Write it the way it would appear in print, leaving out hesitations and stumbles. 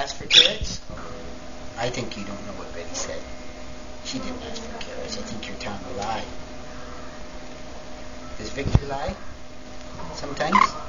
ask for carrots? I think you don't know what Betty said. She didn't ask for carrots. I think you're telling a lie. Does Victor lie? Sometimes?